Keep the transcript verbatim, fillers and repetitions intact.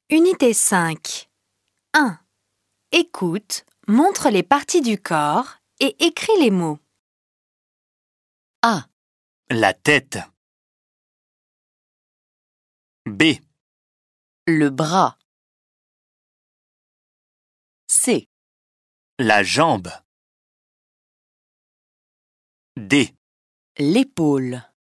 Unité cinq. un. Écoute, montre les parties du corps et écris les mots. A. La tête. B. Le bras. C. La jambe. D. L'épaule.